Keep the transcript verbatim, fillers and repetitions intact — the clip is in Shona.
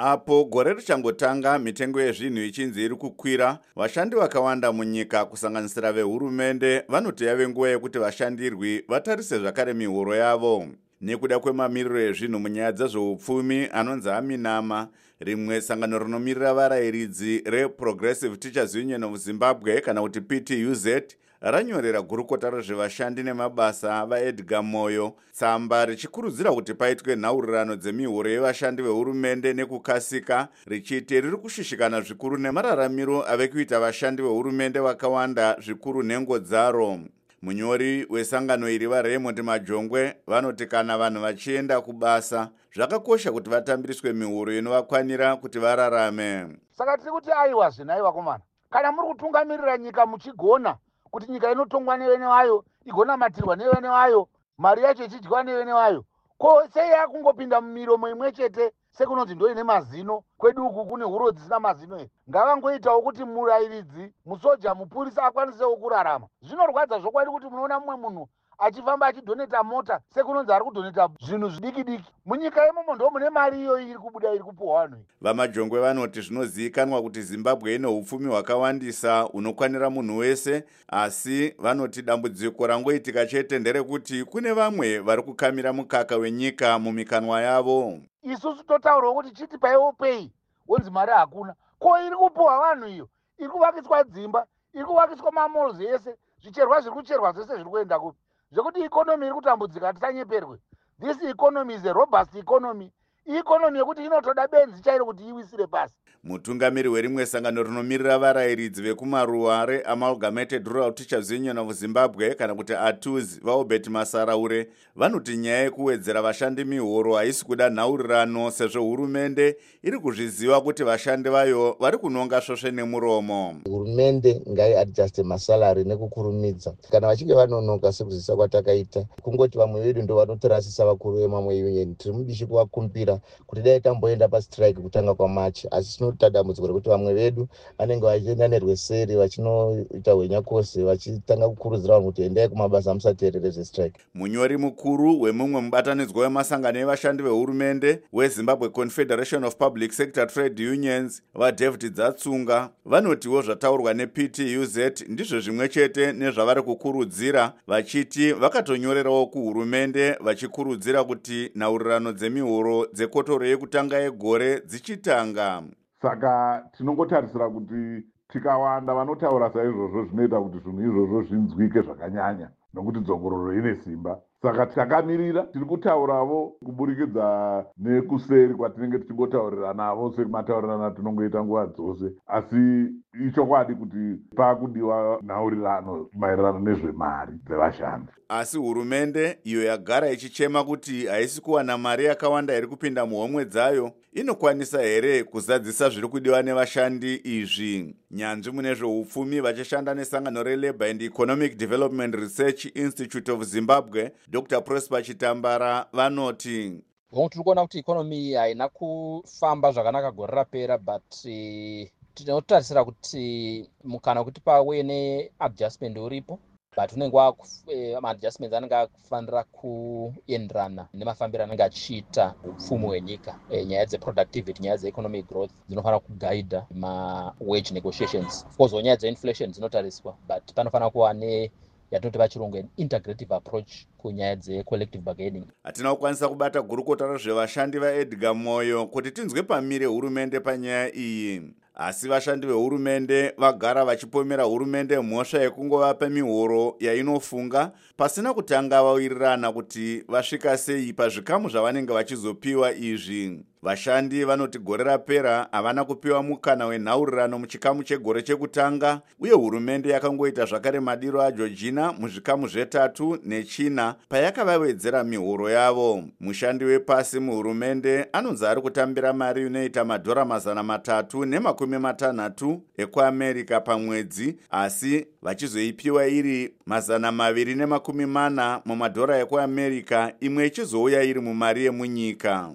Apo gore richangotanga mitengo yezvinhu ichinzi iri kukwira, vashandi vakawanda munyika kusanganisira vehurumende vanoti yave nguva yekuti vashandirwi vatarise zvakare mihoro yavo. Nekuda kwemamiriro ezvinhu munyaya dzezveupfumi anonzi Aminama, rimwe sangano rinomirira varayiridzi reProgressive Teachers Union of Zimbabwe kana kuti P T U Z ranyorera gurukota rezvevashandi nemabasa vaEdgar Moyo tsamba richikurudzira kuti paitwe nhaurirano dzemihoro yevashandi vehurumende nekukasika, richiti riri kushishikana zvikuru nemararamiro ave kuita vashandi vehurumende vakawanda zvikuru nhengo dzaro. Munyori wesangano iri vaRaymond Majongwe vanoti kana vanhu vachienda kubasa zvakakosha kuti vatambiriswe mihoro inovakwanira kuti vararame. Saka tiri kuti aiwa zvinaiwa komana, kana muri kutungamirira nyika muchigona kuti nyika inotongwa nevene vayo, igonamatirwa nevene vayo, mari yacho ichidyiwa nevene vayo, ko sei yakungopinda mumiromo imwe chete sekunonzi ndo ine mazino, kwedu uku kune huro dzisina mazino ere? Ngavangoitawo kuti murayiridzi, musoja, mupurisa akwanisewo kurarama. Zvinorwadza zvokwadi kuti munoona mumwe munhu achifamba achidhoneta mota sekunonzi ari kudhoneta zvinhu zvidiki diki. Munyika imomo ndo mune mari iyo iri kubuda iri kupuwa vanhu. Vamajongwe vanoti zvinozivikanwa kuti Zimbabwe ine upfumi hwakawandisa unokwanira munhu wese, asi vanoti dambudziko rangoitika chete nderekuti kune vamwe vari kukamira mukaka wenyika mumikanwa yavo. Isusu totaurwa kuti chiti paiwo pei wonzi mari hakuna. Ko iri kupuwa vanhu iyo, iri kuvakiswa dzimba, iri kuvakiswa mamalls ese, zvicherwa zviri kucherwa zvese zviri kuenda kupi? Zvekuti ikonomi iri kutambudzika, tisanyeperwe. This economy is a robust economy. Ikonomi yekuti inotoda benzi chairo kuti iwisire pasi. Mutungamiri werimwe sangano rinomirira varayiridzi vekumaruwa reAmalgamated Rural Teachers Union of Zimbabwe kana kuti A T U Z vaObert Masaraure vanoti nyaya yekuwedzera vashandi mihoro haisi kuda nhaurirano sezvo hurumende iri kuzviziva kuti vashandi vayo vari kunonga svosve nemuromo. Hurumende ngai adjuste masalari nekukurumidza. Kana vachinge vanonoka sekuzisa kwatakaita, kungoti vamwe vedu ndo vanotorasisa vakuru vemamwe union, tiri mubishi kuvakumbira kuti dai tamboenda pastrike kutanga kwa March, asi tinotadambudzwa kuti vamwe vedu vanenge vachienda nerweseri vachinoita hwenyakosi vachitanga kukurudzira vanhu kuti endai kumabasa musateerere zvestrike. Munyori mukuru wemumwe mubatanidzwa wemasangano evashandi vehurumende weZimbabwe Confederation of Public Sector Trade Unions vaDavid Dzatsunga vanotiwo zvataurwa neP T U Z ndizvo zvimwe chete nezvavari kukurudzira, vachiti vakatonyorerawo kuhurumende vachikurudzira kuti nhaurirano dzemihoro dzekotoro yekutanga yegore dzichitanga. Saka tinongotarisira kuti tikawanda vanotaura saizvozvo zvinoita kuti zvinhu izvozvo zvinzwike zvakanyanya, nokuti dzongororo ine simba. Saka takamirira, tiri kutaurawo kuburikidza nekuseri kwatinenge tichingotaurira navo semataurirana tinongoita nguva dzose, asi ichokwadi kuti pakudiwa nhaurirano maererano nezvemari dzevashandi. Asi hurumende iyo yagara ichichema kuti haisi kuwana mari yakawanda iri kupinda muhomwe dzayo, inokwanisa here kuzadzisa zviri kudiwa nevashandi izvi? Nyanzvi mune zveupfumi vachishanda nesangano reLabour and Economic Development Research Institute of Zimbabwe, Doctor Prosper Chitambara vanoti Gomwe tiri kuona kuti ikonomi haina kufamba zvakanaka gore rapera, but uh, tinotarisira kuti mukana wekuti pave neadjustment uripo, but unenge maadjustments anenge akufanira kuenderana nemafambiro anenge achiita upfumi hwenyika. E, nyaya dzeproductivity, nyaya dzeeconomic growth dzinofanira kugaidha mawage negotiations. Of course, nyaya dzeinflation dzinotariswa, but panofanira kuva ne yatinoti pachirungu an integrative approach kunyaya dzecollective bargaining. Hatina kukwanisa kubata gurukota rezvevashandi vaEdgar Moyo kuti tinzwe pamire hurumende panyaya iyi. Asi vashandi vehurumende vagara vachipomera hurumende mhosva yekungovapa mihoro yainofunga pasina kutanga vawirirana kuti vasvika sei pazvikamu zvavanenge vachizopiwa izvi. Vashandi vanoti gore rapera havana kupiwa mukana wenhaurirano muchikamu chegore chekutanga, uye hurumende yakangoita zvakare madiro aJeorgina muzvikamu zvetatu nechina payakavawedzera mihoro yavo. Mushandi wepasi muhurumende anonzi ari kutambira mari inoita madhora mazana matatu nemakumi matanhatu ekuAmerica pamwedzi, asi vachizoipiwa iri mazana maviri nemakumi mana mumadhora ekuAmerica, imwe ichizouya iri mumari yemunyika.